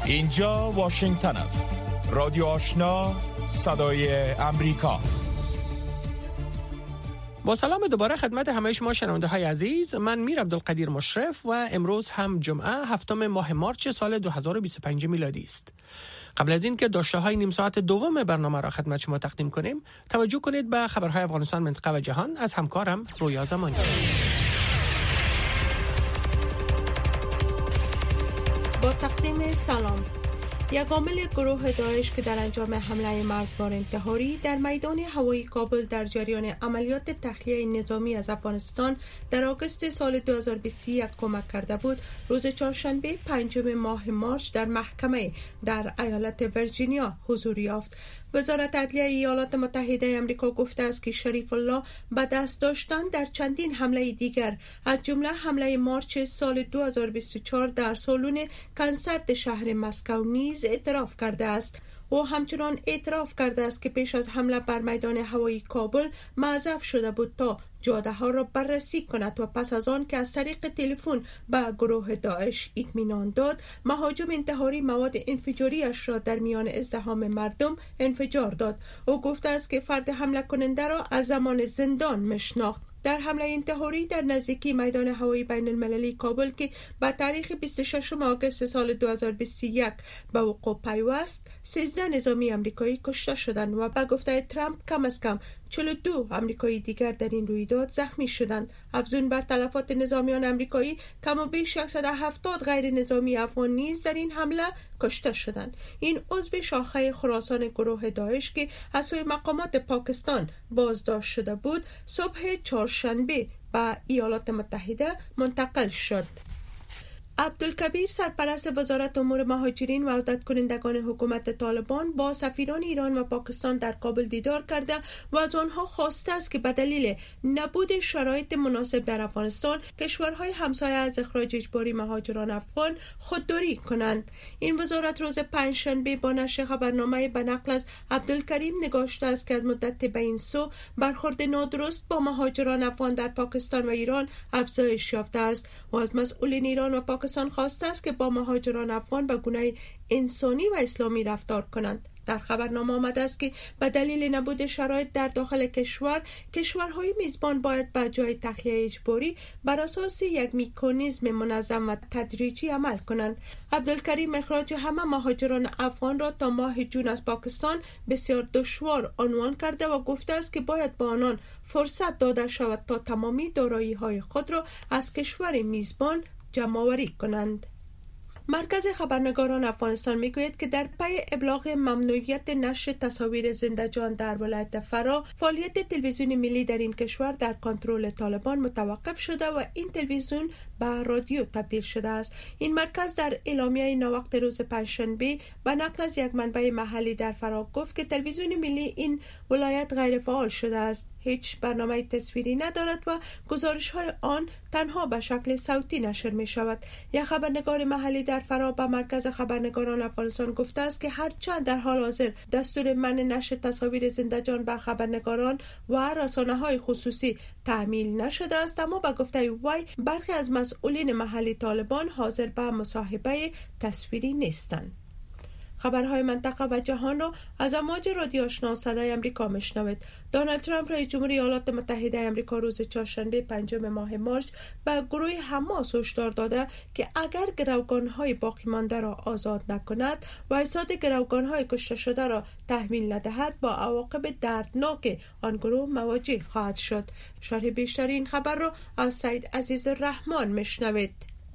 اینجا واشنگتن است. رادیو آشنا، صدای امریکا. با سلام دوباره خدمت همه شما شنونده های عزیز. من میر عبدالقدیر مشرف و امروز هم جمعه 7 ماه مارس سال 2025 میلادی است. قبل از این که داشته های نیم ساعت دوم برنامه را خدمت شما تقدیم کنیم، توجه کنید به خبرهای افغانستان، منطقه و جهان از همکارم رویا زمانی. با تقدیم سلام. یک عامل گروه داعش که در انجام حمله مرگبار انتحاری در میدان هوایی کابل در جریان عملیات تخلیه نظامی از افغانستان در آگوست سال 2021 کمک کرده بود، روز چهارشنبه 5 ماه مارس در محکمه در ایالت ویرجینیا حضور یافت. وزارت عدلیه ایالات متحده آمریکا گفته است که شریف الله به دست داشتن در چندین حمله دیگر از جمله حمله مارچ سال 2024 در سالن کنسرت شهر مسکو نیز اعتراف کرده است. او همچنان اعتراف کرده است که پیش از حمله بر میدان هوایی کابل معذف شده بود تا جاده ها را بررسی کند و پس از آن که از طریق تلفن به گروه داعش اطمینان داد، مهاجم انتحاری مواد انفجاریش را در میان ازدحام مردم انفجار داد. او گفته است که فرد حمله کننده را از زمان زندان میشناخت. در حمله انتحاری در نزدیکی میدان هوایی بین المللی کابل که به تاریخ 26 آگوست سال 2021 به وقوع پیوست، 13 نظامی آمریکایی کشته شدند و به گفته ترامپ کم از کم 42 آمریکایی دیگر در این رویداد زخمی شدند. افزون بر تلفات نظامیان آمریکایی، کم و بیش 170 غیر نظامی افغان نیز در این حمله کشته شدند. این عضو شاخه خراسان گروه داعش که از سوی مقامات پاکستان بازداشت شده بود، صبح چهارشنبه به ایالات متحده منتقل شد. عبدالکبیر، سرپرست وزارت امور مهاجرین و عودت کنندگان حکومت طالبان، با سفیران ایران و پاکستان در کابل دیدار کرده و از آنها خواسته است که به دلیل نبود شرایط مناسب در افغانستان کشورهای همسایه از اخراج اجباری مهاجران افغان خودداری کنند. این وزارت روز پنجشنبه با نشر خبرنامه به نقل از عبدالکریم نگاشته است که از مدت به این سو برخورد نادرست با مهاجران افغان در پاکستان و ایران افزایش یافته است و از مسئولین ایران و پاکستان خواسته است که با مهاجران افغان به گونه انسانی و اسلامی رفتار کنند. در خبرنامه آمده است که به دلیل نبود شرایط در داخل کشورهای میزبان باید به جای تخلیه اجباری بر اساس یک مکانیزم منظم و تدریجی عمل کنند. عبدالکریم اخراج همه مهاجران افغان را تا ماه جون از پاکستان بسیار دشوار عنوان کرده و گفته است که باید به آنان فرصت داده شود تا تمامی دارایی‌های خود را از کشور میزبان جمع‌آوری کنند. مرکز خبرنگاران افغانستان میگوید که در پی ابلاغ ممنوعیت نشر تصاویر زنده جان در ولایت فرا، فعالیت تلویزیون ملی در این کشور در کنترل طالبان متوقف شده و این تلویزیون به رادیو تبدیل شده است. این مرکز در اعلامیه ناوقت روز پنجشنبه به نقل از یک منبع محلی در فرا گفت که تلویزیون ملی این ولایت غیر فعال شده است، هیچ برنامه تصویری ندارد و گزارش‌های آن تنها به شکل صوتی نشر می‌شود. یک خبرنگار محلی در فرا به مرکز خبرنگاران افغانستان گفته است که هرچند در حال حاضر دستور منع نشر تصاویر زنده جان به خبرنگاران و رسانه‌های خصوصی تعمیل نشده است، اما به گفته وی برخی از مسئولین محلی طالبان حاضر به مصاحبه تصویری نیستند. خبرهای منطقه و جهان را از امواج رادیو آشنا صدای امریکا میشنوید. دونالد ترامپ رئیس جمهور ایالات متحده آمریکا روز چهارشنبه 5 ماه مارس به گروه حماس هشدار داده که اگر گروگان‌های باقی مانده را آزاد نکند و اجساد گروگان‌های کشته شده را تحویل ندهد، با عواقب دردناک آن گروه مواجه خواهد شد. شرح بیشتر این خبر را از سید عزیز الرحمن میشنوید.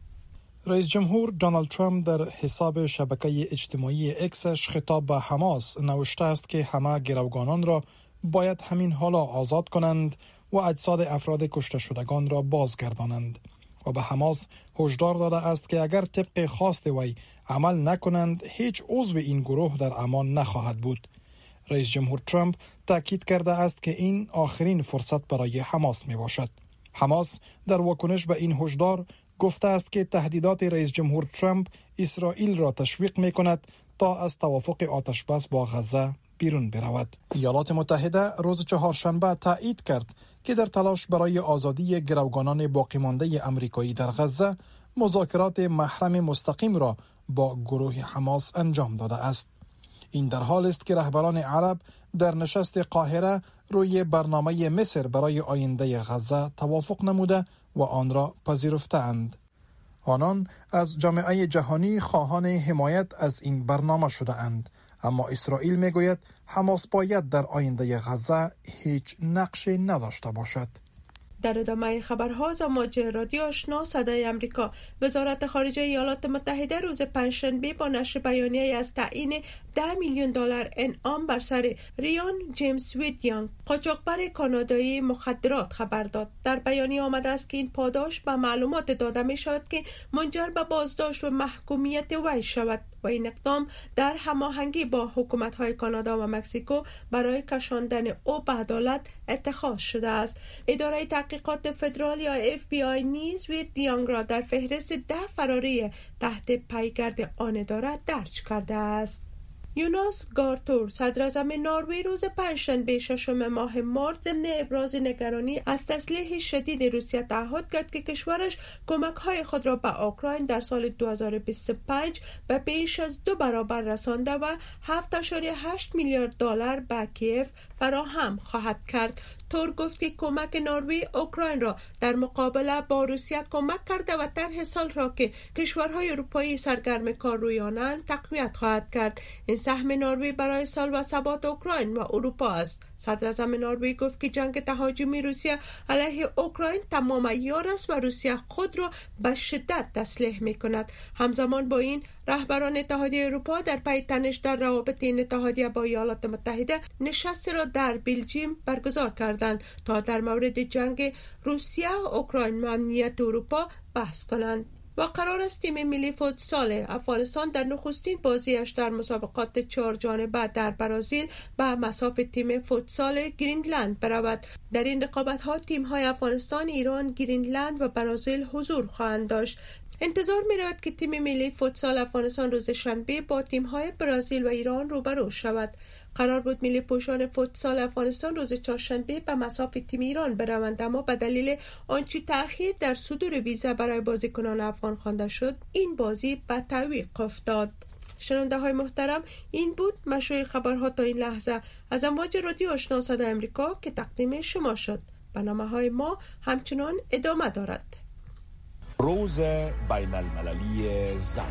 رئیس جمهور دونالد ترامپ در حساب شبکه اجتماعی اکسش خطاب به حماس نوشته است که همه گروگانان را باید همین حالا آزاد کنند و اجساد افراد کشته شدگان را بازگردانند و به حماس هشدار داده است که اگر طبق خواست وی عمل نکنند هیچ عضو این گروه در امان نخواهد بود. رئیس جمهور ترامپ تاکید کرده است که این آخرین فرصت برای حماس می باشد. حماس در واکنش به این هشدار گفته است که تهدیدات رئیس جمهور ترامپ اسرائیل را تشویق می کند تا از توافق آتشبس با غزه بیرون برود. ایالات متحده روز چهارشنبه تایید کرد که در تلاش برای آزادی گروگانان باقی مانده آمریکایی در غزه مذاکرات محرم مستقیم را با گروه حماس انجام داده است. این در حال است که رهبران عرب در نشست قاهره روی برنامه مصر برای آینده غزه توافق نموده و آن را پذیرفتند. آنان از جامعه جهانی خواهان حمایت از این برنامه شده اند، اما اسرائیل میگوید حماس باید در آینده غزه هیچ نقشی نداشته باشد. در ادامه خبرها زماج رادیو آشنا صدای امریکا، وزارت خارجه ایالات متحده روز پنجشنبه با نشر بیانیه از تعیین $10 میلیون انعام بر سر ریان جیمز ویدیانگ، قاچاقبر کانادایی مخدرات خبر داد. در بیانیه آمده است که این پاداش به معلومات داده می شود که منجر به بازداشت و محکومیت وی شود و این اقدام در هماهنگی با حکومت‌های کانادا و مکزیکو برای کشاندن او به عدالت اتخاذ شده است. اداره تحقیقات فدرال یا FBI نیز ویدیانگ را در فهرست 10 فراری تحت پیگرد آن اداره درج کرده است. یوناس گارتور صدراعظم نروژ روز پنجشنبه 6 ماه مارس ضمن ابراز نگرانی از تسلیح شدید روسیه تعهد کرد که کشورش کمک‌های خود را به اوکراین در سال 2025 به بیش از 2 برابر رسانده و $7.8 میلیارد به کیف فراهم خواهد کرد. تور گفت که کمک نروژ اوکراین را در مقابله با روسیه کمک کرده و طرح سال را که کشورهای اروپایی سرگرم کار روی آنند تقویت خواهد کرد. این سهم نروژ برای سال و ثبات اوکراین و اروپا است. صدراعظم نروژ گفت که جنگ تهاجمی روسیه علیه اوکراین تمام عیار است و روسیه خود را به شدت تسلیح می‌کند. همزمان با این رهبران اتحادیه اروپا در پی تنش در روابط این اتحادیه با ایالات متحده نشست را در بلژیم برگزار کردند تا در مورد جنگ روسیه اوکراین و امنیت اروپا بحث کنند. و قرار است تیم ملی فوتسال افغانستان در نخستین بازیش در مسابقات 4 جانبه در برزیل به مصاف تیم فوتسال گرینلند برود. در این رقابت‌ها تیم‌های افغانستان، ایران، گرینلند و برزیل حضور خواهند داشت. انتظار می‌رود که تیم ملی فوتسال افغانستان روز شنبه با تیم‌های برزیل و ایران روبرو شود. قرار بود ملی پوشان فوتسال افغانستان روز چهارشنبه به مصاف تیم ایران بروند، اما به دلیل آنچه تأخیر در صدور ویزا برای بازیکنان افغان خوانده شد این بازی به تعویق افتاد. شنونده های محترم، این بود مشروع خبرها تا این لحظه از امواج رادیو آشنا صدای امریکا که تقدیم شما شد. برنامه‌های ما همچنان ادامه دارد. روز بین المللی زن،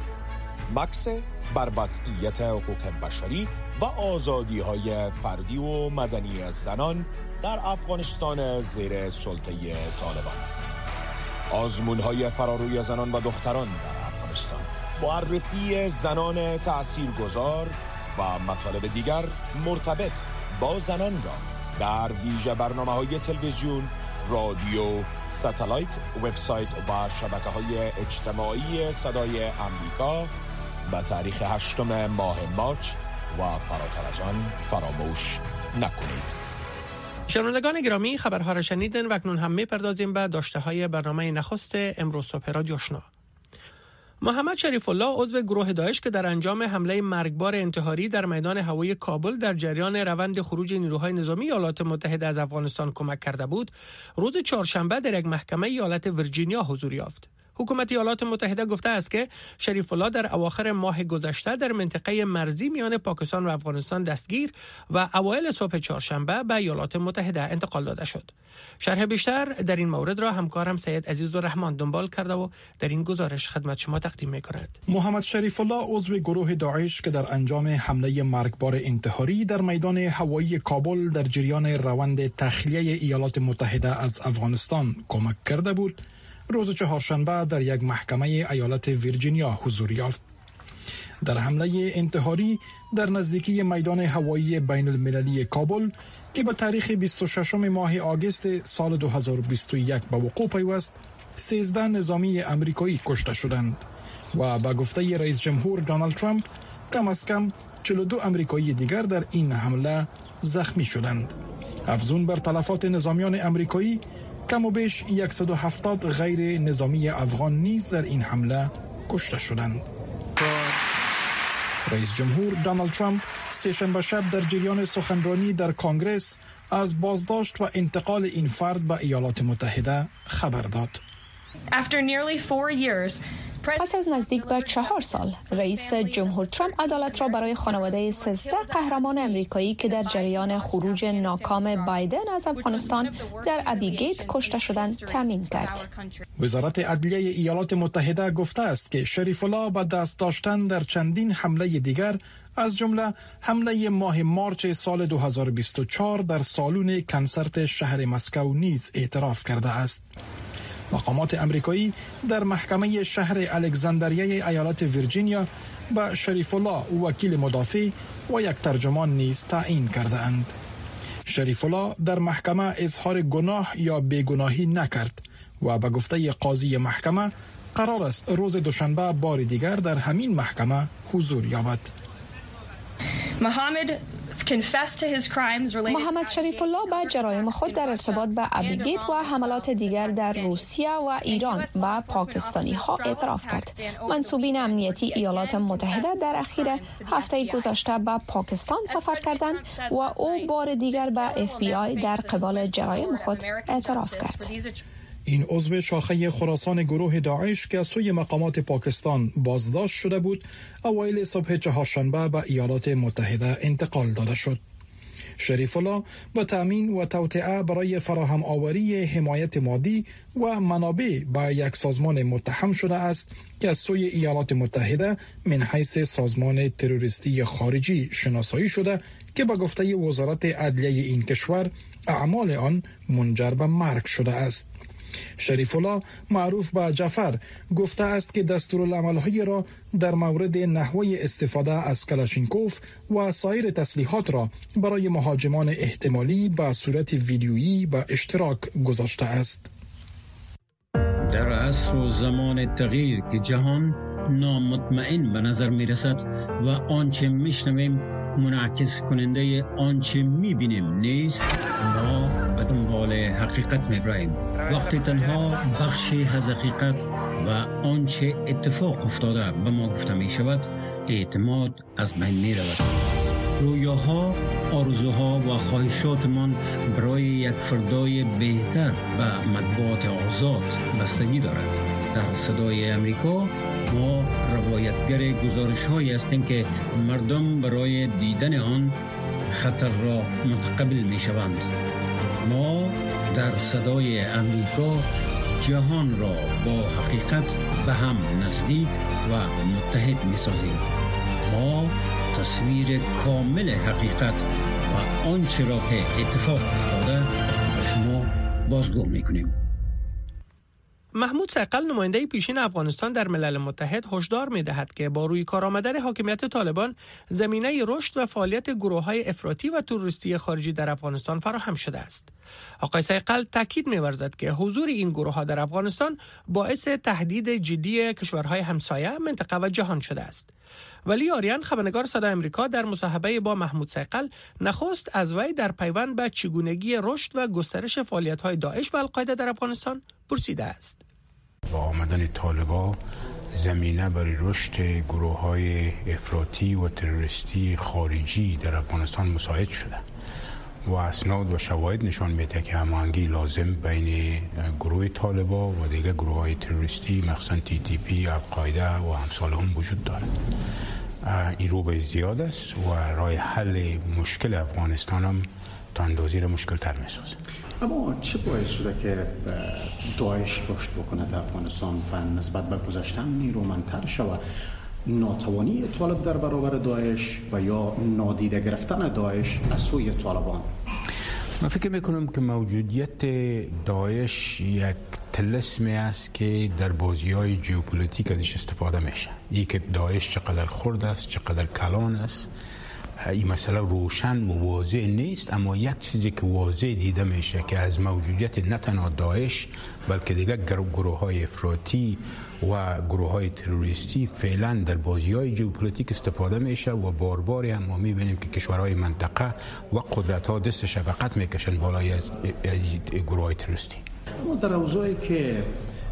مکس بر وضعیت حقوق بشری و آزادی‌های فردی و مدنی زنان در افغانستان زیر سلطه طالبان. آزمون‌های فراروی زنان و دختران در افغانستان، معرفی زنان تاثیرگذار و مطالب دیگر مرتبط با زنان را در ویژه برنامه‌های تلویزیون، رادیو، ساتلایت، وبسایت و شبکه‌های اجتماعی صدای آمریکا به تاریخ 8 ماه مارس و فراتر از آن فراموش نکنید. شنوندگان گرامی، خبرها را شنیدن و اکنون هم می‌پردازیم به داشته‌های برنامه نخست امروز صبح رادیو آشنا. محمد شریف الله عضو گروه داعش که در انجام حمله مرگبار انتحاری در میدان هوایی کابل در جریان روند خروج نیروهای نظامی ایالات متحده از افغانستان کمک کرده بود، روز چهارشنبه در یک محکمه ایالت ویرجینیا حضور یافت. حکومت ایالات متحده گفته است که شریف الله در اواخر ماه گذشته در منطقه مرزی میان پاکستان و افغانستان دستگیر و اوایل صبح چهارشنبه به ایالات متحده انتقال داده شد. شرح بیشتر در این مورد را همکارم سید عزیزالرحمن دنبال کرده و در این گزارش خدمت شما تقدیم می‌کند. محمد شریف الله عضو گروه داعش که در انجام حمله مرگبار انتحاری در میدان هوایی کابل در جریان روند تخلیه ایالات متحده از افغانستان کمک کرده بود، روز چهارشنبه در یک محکمه ایالت ویرجینیا حضور یافت. در حمله انتحاری در نزدیکی میدان هوایی بین المللی کابل که به تاریخ 26 ماه آگوست سال 2021 به وقوع پیوست، 13 نظامی امریکایی کشته شدند و به گفته رئیس جمهور دونالد ترامپ کم از کم 42 امریکایی دیگر در این حمله زخمی شدند. افزون بر تلفات نظامیان امریکایی، کم و بیش 170 غیر نظامی افغان نیز در این حمله کشته شدند. رئیس جمهور دونالد ترامپ سه‌شنبه شب در جریان سخنرانی در کنگره از بازداشت و انتقال این فرد به ایالات متحده خبر داد. After nearly 4 years, پس از نزدیک به 4 سال رئیس جمهور ترامپ عدالت را برای خانواده 13 قهرمان امریکایی که در جریان خروج ناکام بایدن از افغانستان در ابیگیت کشته شدند تامین کرد. وزارت عدلیه ایالات متحده گفته است که شریف الله با دست داشتن در چندین حمله دیگر از جمله حمله ماه مارچ سال 2024 در سالن کنسرت شهر مسکو نیز اعتراف کرده است. مقامات امریکایی در محکمه شهر الکساندریای ایالت ویرجینیا به شریف الله وکیل مدافع و یک ترجمان نیز تعیین کرده اند. شریف الله در محکمه اظهار گناه یا بیگناهی نکرد و به گفته قاضی محکمه قرار است روز دوشنبه بار دیگر در همین محکمه حضور یابد. محمد شریف الله به جرایم خود در ارتباط به ابیگیت و حملات دیگر در روسیه و ایران به پاکستانی ها اعتراف کرد. منصوبین امنیتی ایالات متحده در اخیر هفته گذشته به پاکستان سفر کردند و او بار دیگر به FBI در قبال جرایم خود اعتراف کرد. این عضو شاخه خراسان گروه داعش که از سوی مقامات پاکستان بازداشت شده بود، اوایل صبح چهارشنبه به ایالات متحده انتقال داده شد. شریف الله به تأمین و توطئه برای فراهم آوری حمایت مادی و منابع به یک سازمان متهم شده است که از سوی ایالات متحده من حیث سازمان تروریستی خارجی شناسایی شده که به گفته وزارت عدلیه این کشور اعمال آن منجر به مرگ شده است. شریف الله معروف به جعفر گفته است که دستورالعمل‌های را در مورد نحوه استفاده از کلاشینکوف و سایر تسلیحات را برای مهاجمان احتمالی به صورت ویدیویی به اشتراک گذاشته است. در عصر و زمان تغییر که جهان نامطمئن به نظر می رسد و آنچه می شنویم منعکس کننده آنچه می بینیم نیست، ما به دنبال حقیقت می بریم. وقتی تنها بخشی از حقیقت و آنچه اتفاق افتاده به ما گفته می شود، اعتماد از بین می رود. رویاها، آرزوها و خواهشاتمان برای یک فردای بهتر و مطبوعات آزاد بستگی دارد. در صدای امریکا ما روایتگر گزارش‌هایی هستیم که مردم برای دیدن آن خطر را متقبل می‌شوند. ما در صدای امریکا جهان را با حقیقت به هم نزدیک و متحد می‌سازیم. ما تصویر کامل حقیقت و آنچه را که اتفاق افتاده به شما بازگو می‌کنیم. محمود ثقل نماینده پیشین افغانستان در ملل متحد هشدار می‌دهد که با روی کار آمدن حاکمیت طالبان زمینه رشد و فعالیت گروه‌های افراطی و تروریستی خارجی در افغانستان فراهم شده است. آقای ثقل تاکید می‌ورزد که حضور این گروه‌ها در افغانستان باعث تهدید جدی کشورهای همسایه، منطقه و جهان شده است. ولی آریان، خبرنگار صدای آمریکا، در مصاحبه با محمود ثقل نخست از وی در پیوند به چگونگی رشد و گسترش فعالیت‌های داعش و القاعده در افغانستان پرسیده است. با آمدن طالبان زمینه برای رشد گروه‌های افراطی و تروریستی خارجی در افغانستان مساعد شده و اسناد و شواهد نشان میده که هماهنگی لازم بین گروه طالبان و دیگر گروه‌های تروریستی مخصوصاً TTP، القاعده و امثال هم وجود دارد. این رو به ازدیاد است و راه حل مشکل افغانستان هم تا اندازه‌ای را مشکل تر می‌سازه. اما چه باعث شده که داعش رشد بکنه در افغانستان و نسبت به گذشته نیرومندتر شود؟ ناتوانی طالب در برابر داعش و یا نادیده گرفتن داعش از سوی طالبان؟ من فکر میکنم که موجودیت داعش یک طلسمی است که در بازی‌های ژئوپلیتیک ازش استفاده میشه. این که داعش چقدر خرد است، چقدر کلان است، این مسئله روشن و واضح نیست، اما یک چیزی که واضح دیده میشه که از موجودیت نه تنها داعش بلکه دیگر گروه‌های افراطی و گروه‌های تروریستی فعلا در بازی‌های ژئوپلیتیک استفاده میشه و بار هم ما می‌بینیم که کشورهای منطقه و قدرت‌ها دست شفقت میکشن بالای از گروه‌های تروریستی. اما در اوضاعی که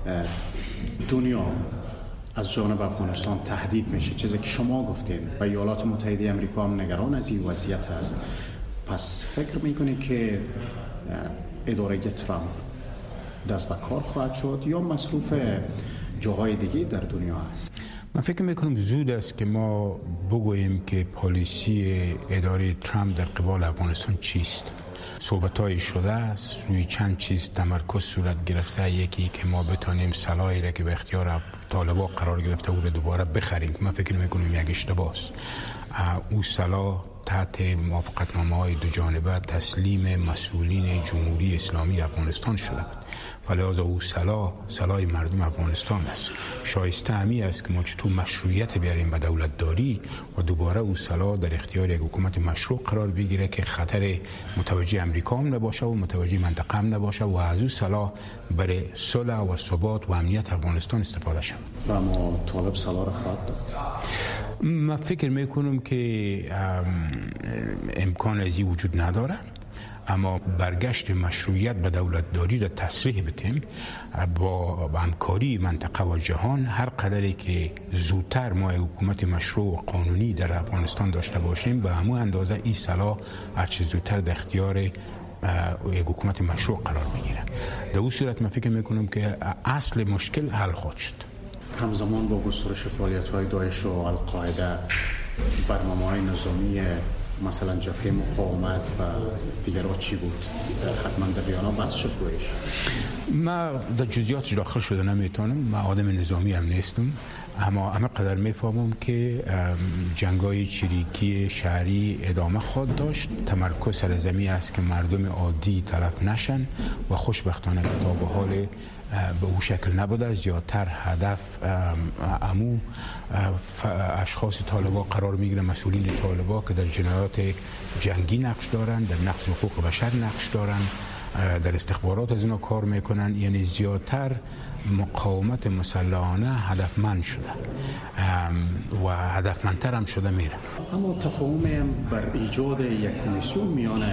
دنیا از جانب افغانستان تهدید میشه، چیزی که شما گفتین و ایالات متحده آمریکا هم نگران از این وضعیت هست، پس فکر میکنی که اداره ترامپ دست به کار خواهد شد یا مصروف جاهای دیگه در دنیا است. من فکر میکنم زود است که ما بگوییم که پالیسی اداره ترامپ در قبال افغانستان چیست. صحبت‌های شده است، روی چند چیز تمرکز صورت گرفته. یکی که ما بتانیم سلاحی را که به اختیار طالبان قرار گرفته او را دوباره بخریم. من فکر میکنم یک اشتباه است. او سلاح تحت موافقتنامه‌های دو جانبه تسلیم مسئولین جمهوری اسلامی افغانستان شده بود. فلذا او سلاح مردم افغانستان است. شایسته همی است که ما چطور مشروعیت بیاریم به دولت داری و دوباره او سلاح در اختیار یک حکومت مشروع قرار بگیره که خطر متوجه امریکا هم نباشه و متوجه منطقه هم نباشه و از او سلاح برای صلح و ثبات و امنیت افغانستان استفاده شود. و ما طالب سلاح را خواهد داد. من فکر میکنم که امکان ازی وجود نداره، اما برگشت مشروعیت به دولت داری را تصریح بتیم با همکاری منطقه و جهان. هر قدری که زودتر ما حکومت مشروع و قانونی در افغانستان داشته باشیم به همون اندازه این سلاح هرچه زودتر در اختیار یک حکومت مشروع قرار بگیره. در اون صورت من فکر میکنم که اصل مشکل حل خواهد شد. همزمان با گسترش فعالیت‌های داعش و القاعده، برنامه‌های نظامی مثلا جبهه مقاومت و دیگرها چی بود؟ حتما در ویانا بحث شد رویش. من در جزئیات داخل شده نمیتونم، من آدم نظامی هم نیستم، اما همه قدر میفهمم که جنگای چریکی شهری ادامه خواهد داشت. تمرکز سرزمین است که مردم عادی طرف نشن و خوشبختانه که تا به حال به او شکل نبوده. زیادتر هدف امو اشخاص طالبان قرار میگیره، مسئولین طالبان که در جنایات جنگی نقش دارن، در نقض حقوق بشر نقش دارن، در استخبارات از اینا کار میکنن. یعنی زیادتر مقاومت مسلحانه هدفمند شده و هدفمندتر هم شده میره. اما تفاهم بر ایجاد یک کمیسیون میان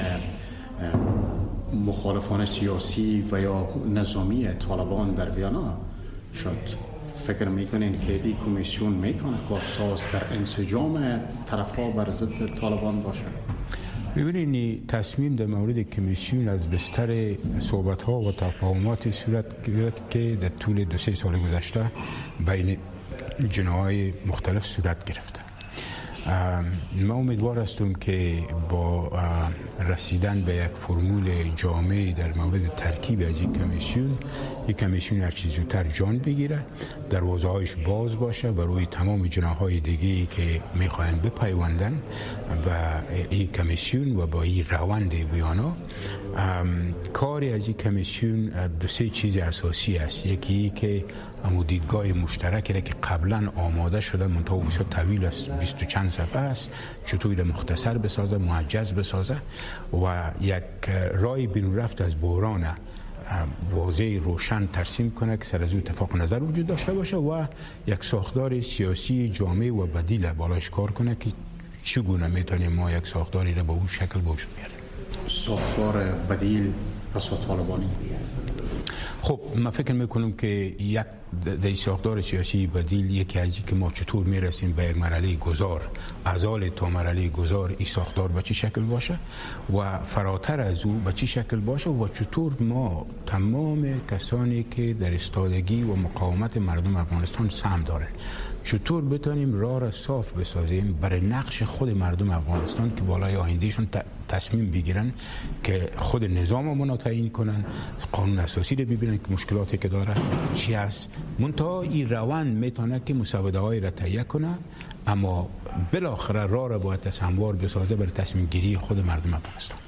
مخالفان سیاسی و یا نظامی طالبان در ویانا شد. فکر میکنین که این کمیسیون میتونه کارساز در انسجام طرفها بر ضد طالبان باشه؟ ببینید تصمیم در مورد کمیسیون از بستر صحبت‌ها و تفاهمات صورت گرفت که در طول 2-3 سال گذشته بین جناح‌های مختلف صورت گرفته. ما امیدوار هستم که با رسیدن به یک فرمول جامع در مورد ترکیب از یک کمیسیون هر چیز زودتر جان بگیره، دروازه‌هایش باز باشه برای تمام جناح‌های دیگه‌ای که می‌خواهند بپیوندن به این کمیسیون و با این روند ویانا. کاری از این کمیسیون 2-3 چیز اساسی است. یکی که دیدگاه مشترکی را که قبلا آماده شده منتها بسیار طویل است، 20 و چند صفحه است، چطوری مختصر بسازه، معجز بسازه و یک راه بیرون رفت از بحران واضح روشن ترسیم کنه که سر از او اتفاق نظر وجود داشته باشه و یک ساختار سیاسی جامع و بدیل بالاش کار کنه که چگونه میتونیم ما یک ساختاری را به اون شکل وجود بیاریم. ساختار بدیل پس طالبانی. خب من فکر میکنم که یک در ساختار سیاسی بدیل یکی از که ما چطور میرسیم به یک مرحله گذار، ازال تا مرحله گذار این ساختار به چه شکل باشه و فراتر از او به چه شکل باشه و چطور ما تمام کسانی که در استادگی و مقاومت مردم افغانستان سهم دارن چطور بتونیم راه را صاف بسازیم برای نقش خود مردم افغانستان که بالای آیندهشون تصمیم بگیرن که خود نظام رو تعیین کنن، قانون اساسی رو ببینن که مشکلاتی که داره چی است. منتها این روند میتونه که مسابقه های را تهیه کنه، اما بالاخره راه را باید هموار بسازه برای تصمیم گیری خود مردم افغانستان.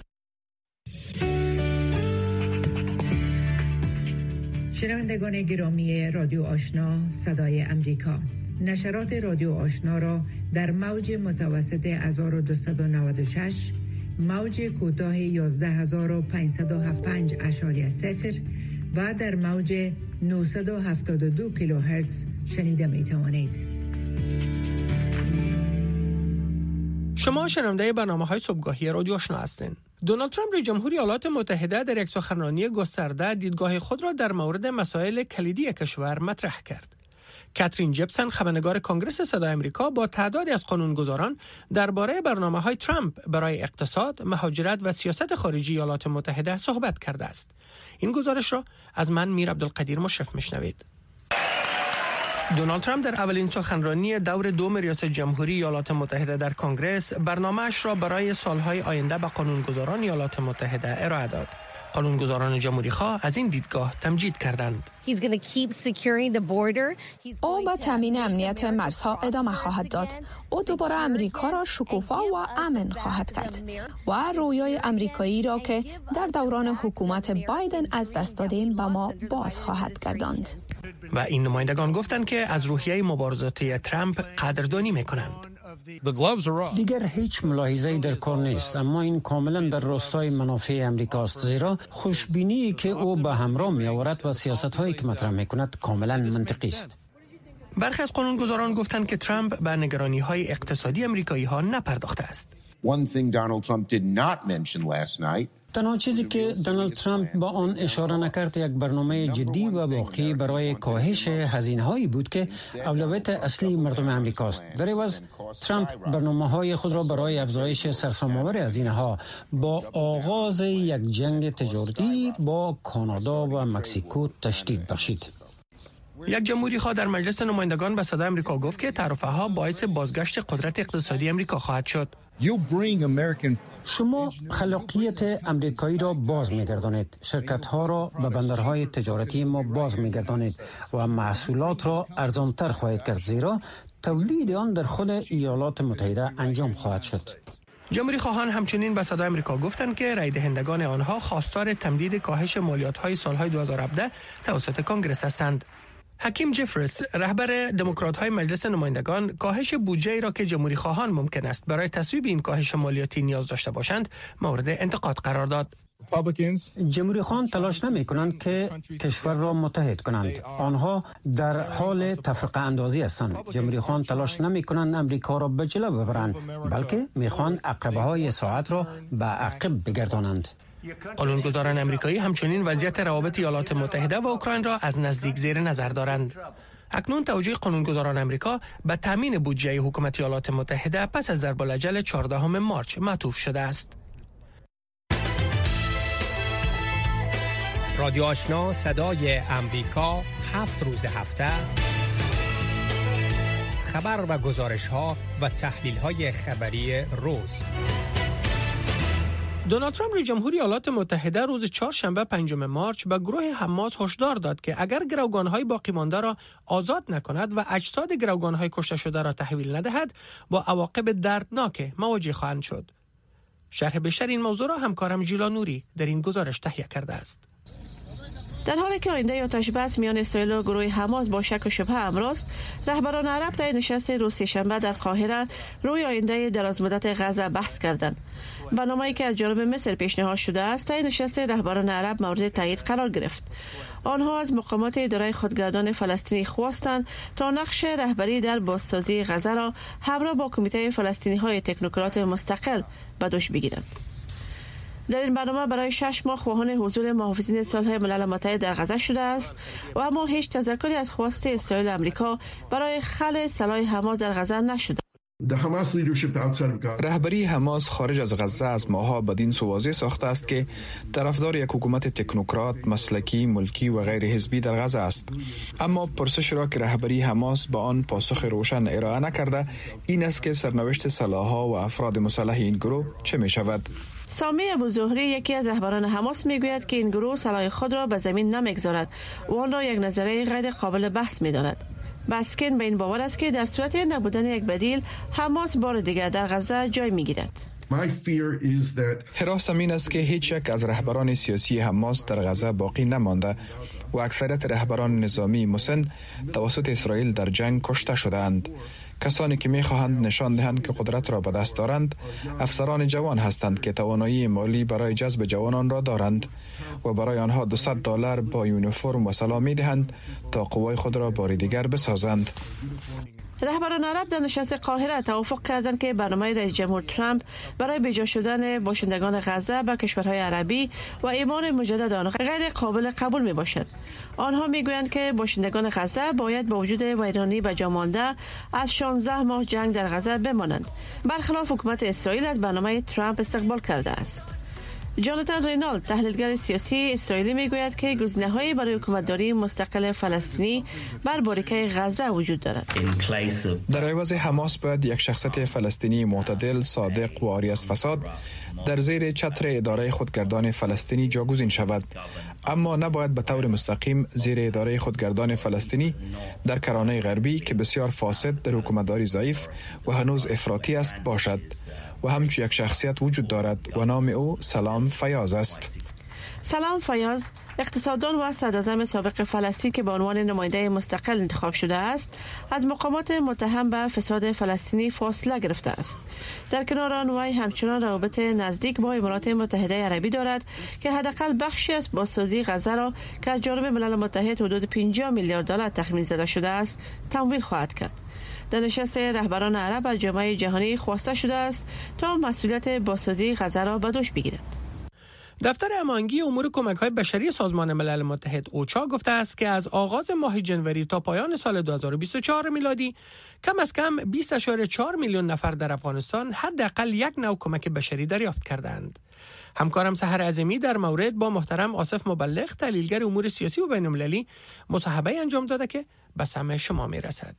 شنوندگان گرامی رادیو آشنا صدای امریکا، نشرات رادیو آشنا را در موج متوسط 1296 موج کوتاه 11575.0 و در موج 972 کیلوهرتز شنیده می توانید. شما شنونده برنامه‌های صبحگاهی رادیو آشنا هستین. دونالد ترامپ رئیس جمهور ایالات متحده در یک سخنرانی گسترده دیدگاه خود را در مورد مسائل کلیدی کشور مطرح کرد. کاترین جپسن خبرنگار کانگرس صدای آمریکا با تعدادی از قانونگذاران درباره برنامه‌های ترامپ برای اقتصاد، مهاجرت و سیاست خارجی ایالات متحده صحبت کرده است. این گزارش را از من میر عبدالقدیر مشرف میشنوید. دونالد ترامپ در اولین سخنرانی دور دوم ریاست جمهوری ایالات متحده در کنگره برنامه‌اش را برای سالهای آینده به قانونگذاران ایالات متحده ارائه داد. قانونگذاران جمهوری‌خواه از این دیدگاه تمجید کردند. او به تامین امنیت مرزها ادامه خواهد داد. او دوباره امریکا را شکوفا و امن خواهد کرد و رویای امریکایی را که در دوران حکومت بایدن از دست دادیم به ما باز خواهد گرداند. و این نمایندگان گفتند که از روحیه مبارزاتی ترامپ قدردانی می‌کنند. دیگر هیچ ملاحظه‌ای در کار نیست، اما این کاملا در راستای منافع امریکاست، زیرا خوشبینی که او به همراه می‌آورد و سیاست‌هایی که مطرح می‌کند کاملا منطقی است. برخی از قانونگذاران گفتند که ترامپ به نگرانی‌های اقتصادی آمریکایی‌ها نپرداخته است. تنها چیزی که دونالد ترامپ با آن اشاره نکرد یک برنامه جدی و واقعی برای کاهش هزینه‌هایی بود که اولویت اصلی مردم امریکاست. در عوض ترامپ برنامه‌های خود را برای افزایش سرسام‌آور هزینه‌ها با آغاز یک جنگ تجارتی با کانادا و مکزیکو تشدید بخشید. یک جمهوری‌خواه در مجلس نمایندگان به صدای آمریکا گفت که تعرفه‌ها باعث بازگشت قدرت اقتصادی آمریکا خواهد شد. شما خلاقیت امریکایی را باز می‌گردانید، شرکت‌ها را به بندرهای تجارتی ما باز می‌گردانید و محصولات را ارزان‌تر خواهید کرد، زیرا تولید آن در خود ایالات متحده انجام خواهد شد. جمهوری خواهان همچنین به صدای آمریکا گفتند که رای دهندگان آنها خواستار تمدید کاهش مالیات‌های سال‌های 2017 توسط کنگره هستند. حکیم جفرس، رهبر دموکرات‌های مجلس نمایندگان، کاهش بودجه‌ای را که جمهوری خواهان ممکن است برای تصویب این کاهش مالیاتی نیاز داشته باشند، مورد انتقاد قرار داد. جمهوری خواهان تلاش نمی کنند که کشور را متحد کنند. آنها در حال تفرقه اندازی هستند. جمهوری خواهان تلاش نمی کنند امریکا را به جلو ببرند، بلکه می خواهند عقبه های ساعت را به عقب بگردانند. قانونگذاران امریکایی همچنین وضعیت روابط ایالات متحده و اوکراین را از نزدیک زیر نظر دارند. اکنون توجه قانونگذاران امریکا به تامین بودجه حکومت ایالات متحده پس از ضرب الاجل 14 مارچ معطوف شده است. رادیو آشنا صدای امریکا 7 روز هفته خبر و گزارش‌ها و تحلیل‌های خبری روز. دونالد ترامپ رئیس جمهور ایالات متحده روز چهارشنبه 5 مارچ به گروه حماس هشدار داد که اگر گروگان‌های باقی مانده را آزاد نکند و اجساد گروگان‌های کشته شده را تحویل ندهد، با عواقب دردناک مواجه خواهند شد. شرح بیشتر این موضوع را همکارم جیلا نوری در این گزارش تهیه کرده است. در حالی که آینده آتش بس میان اسرائیل و گروه حماس با شک و شبهه امروز، رهبران عرب در نشست روز شنبه در قاهره روی آینده درازمدت غزه بحث کردند. برنامه‌ای که از جانب مصر پیشنهاد شده است، در نشست رهبران عرب مورد تایید قرار گرفت. آنها از مقامات اداره خودگردان فلسطینی خواستند تا نقش رهبری در بازسازی غزه را همراه با کمیته فلسطینی‌های تکنوکرات مستقل به دوش بگیرند. در این برنامه برای 6 ماه خواهان حضور محافظین صلح ملل متحد در غزه شده است و اما هیچ تذکری از خواست اسرائیل و آمریکا برای خلع سلاح حماس در غزه نشده. رهبری حماس خارج از غزه از ماه‌ها بدین سو واضح ساخته است که طرفدار یک حکومت تکنوکرات، مسلکی، ملکی و غیر حزبی در غزه است. اما پرسش را که رهبری حماس با آن پاسخ روشن ارائه نکرده، این است که سرنوشت سلاح‌ها و افراد مسلح این گروه چه می شود؟ سامی ابوزهری، یکی از رهبران حماس، میگوید که این گروه سلاح خود را به زمین نمیگذارد و آن را یک نظریه غیر قابل بحث می‌داند. بسکن به این باور است که در صورت نبودن یک بدیل، حماس بار دیگر در غزه جای می‌گیرد. حراسم این است که هیچ یک از رهبران سیاسی حماس در غزه باقی نمانده و اکثریت رهبران نظامی مسن توسط اسرائیل در جنگ کشته شدند. کسانی که می‌خواهند نشان دهند که قدرت را به دست دارند، افسران جوان هستند که توانایی مالی برای جذب جوانان را دارند و برای آنها $200 با یونیفرم و سلاح می‌دهند تا قوای خود را بار دیگر بسازند. رهبران عرب در نشست قاهره توافق کردند که برنامه رئیس جمهور ترامپ برای بجا شدن باشندگان غزه به کشورهای عربی و اعمار مجدد آنها غیر قابل قبول می باشد. آنها می گویند که باشندگان غزه باید با وجود ویرانی به جا مانده از 16 ماه جنگ در غزه بمانند. برخلاف حکومت اسرائیل از برنامه ترامپ استقبال کرده است. جاناتان رینالد تحلیلگر سیاسی اسرائیلی میگوید که گزینه‌هایی برای حکومتداری مستقل فلسطینی بر باریکه غزه وجود دارد. در عوض حماس باید یک شخصیت فلسطینی معتدل، صادق و عاری از فساد در زیر چتر اداره خودگردان فلسطینی جاگزین شود، اما نباید به طور مستقیم زیر اداره خودگردان فلسطینی در کرانه غربی که بسیار فاسد، در حکومتداری ضعیف و هنوز افراطی است باشد. و همچون یک شخصیت وجود دارد و نام او سلام فیاض است. سلام فیاض اقتصاددان و صدراعظم سابق فلسطین که به عنوان نماینده مستقل انتخاب شده است، از مقامات متهم به فساد فلسطینی فاصله گرفته است. در کنار آن وی همچنان روابط نزدیک با امارات متحده عربی دارد که حداقل بخشی از بازسازی غزه را که از جانب ملل متحد حدود 50 میلیارد دلار تخمین زده شده است تمویل خواهد کرد. در نشست رهبران عرب از جامعه جهانی خواسته شده است تا مسئولیت بازسازی غزه را به دوش بگیرد. دفتر هماهنگی امور کمک‌های بشری سازمان ملل متحد اوچا گفته است که از آغاز ماه جنوری تا پایان سال 2024 میلادی کم از کم 20.4 میلیون نفر در افغانستان حداقل یک نوع کمک بشری دریافت کردند. همکارم سحر عظیمی در مورد با محترم آصف مبلغ تحلیلگر امور سیاسی و بین‌المللی مصاحبه انجام داده که به سمع شما میرسد.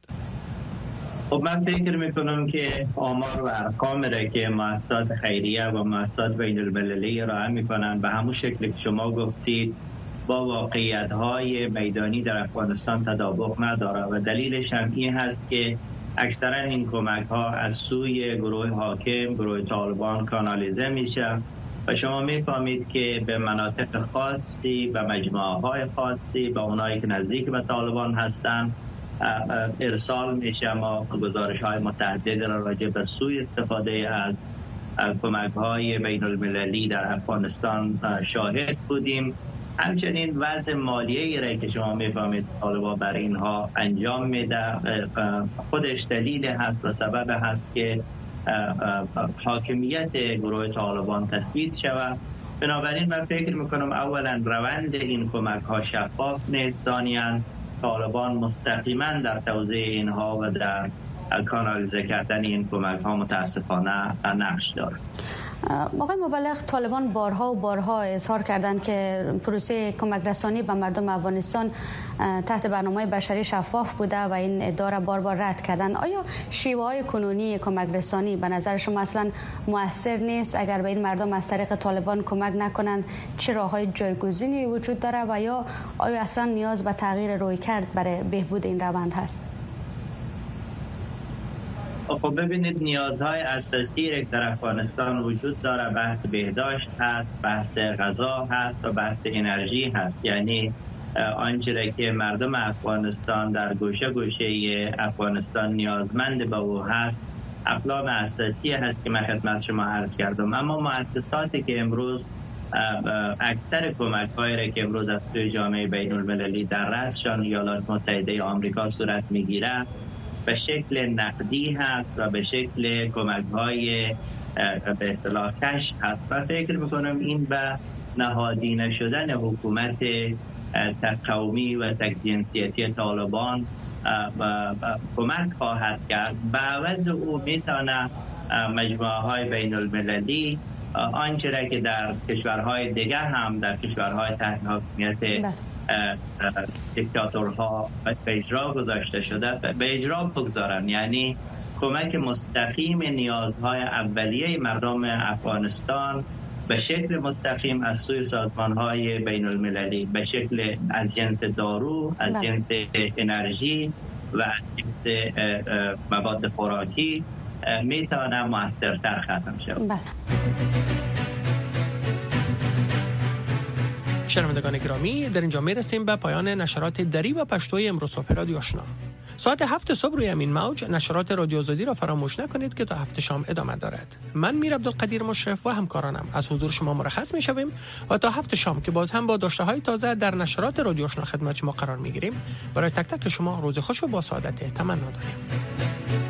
خب من فکر میکنم که آمار و ارقام را که مؤسسات خیریه و مؤسسات بین المللی ارائه میکنن به همون شکل که شما گفتید با واقعیت‌های میدانی در افغانستان تطابق نداره و دلیلش هم این هست که اکثرا این کمک‌ها از سوی گروه حاکم، گروه طالبان کانالیزه میشه و شما میفهمید که به مناطق خاصی و مجموعه‌های خاصی به اونایی که نزدیک به طالبان هستن ارسال میشه. ما گزارش‌های متعدد را راجع به سوء استفاده از کمک‌های بین المللی در افغانستان شاهد بودیم. همچنین وضع مالیه‌ای را که شما میفهمید طالبان برای اینها انجام میده خودش دلیل هست و سبب هست که حاکمیت گروه طالبان تثبیت شود. بنابراین من فکر میکنم اولا روند این کمک‌ها شفاف نیست، ثانیاً طالبان مستقیما در توزیع اینها و در کانالیزه کردن این کمک‌ها متاسفانه نقش دارد. آقای مبلغ، طالبان بارها و بارها اظهار کردند که پروسه کمک رسانی به مردم افغانستان تحت برنامه بشری شفاف بوده و این ادعا را بار بار رد کردند. آیا شیوه‌های کنونی کمک رسانی به نظر شما اصلا مؤثر نیست؟ اگر به این مردم از طریق طالبان کمک نکنند چه راه‌های جایگزینی وجود داره و یا آیا اصلا نیاز به تغییر رویکرد برای بهبود این روند هست؟ خب ببینید نیازهای اساسی در افغانستان وجود داره. بحث بهداشت هست، بحث غذا هست و بحث انرژی هست. یعنی آنچه که مردم افغانستان در گوشه گوشه افغانستان نیازمند به او هست اقلام اساسی هست که من خدمت شما عرض کردم. اما مؤسساتی که امروز اکثر کمک‌هایی را که امروز از سوی جامعه بین المللی در رأسشان ایالات متحده آمریکا صورت میگیره به شکل نقدی هست و به شکل کمک‌های به اصطلاح کش هست و فکر میکنم این به نهادینه شدن حکومت تقومی و تک‌جنسیتی طالبان کمک خواهد کرد. به عوض او میتونه مجموعه‌های بین المللی آنچه را که در کشورهای دیگر هم در کشورهای تحت حاکمیت دیکتاتورها به اجرا گذاشته شده به اجرا بگذارن، یعنی کمک مستقیم نیازهای اولیه مردم افغانستان به شکل مستقیم از سوی سازمانهای بین المللی به شکل از جنس دارو، از جنس انرژی و از جنس مواد خوراکی میتونه موثرتر ختم شود. شنوندگان گرامی، در اینجا میرسیم به پایان نشرات دری و پشتوی امروز صبح رادیو آشنا. ساعت 7 صبح روی همین موج نشرات رادیو آزادی را فراموش نکنید که تا 7 شام ادامه دارد. من میر عبدالقدیر مشرف و همکارانم از حضور شما مرخص میشویم و تا 7 شام که باز هم با داشته‌های تازه در نشرات رادیو آشنا خدمت شما قرار میگیریم. برای تک تک شما روز خوش و با سعادت تمنا داریم.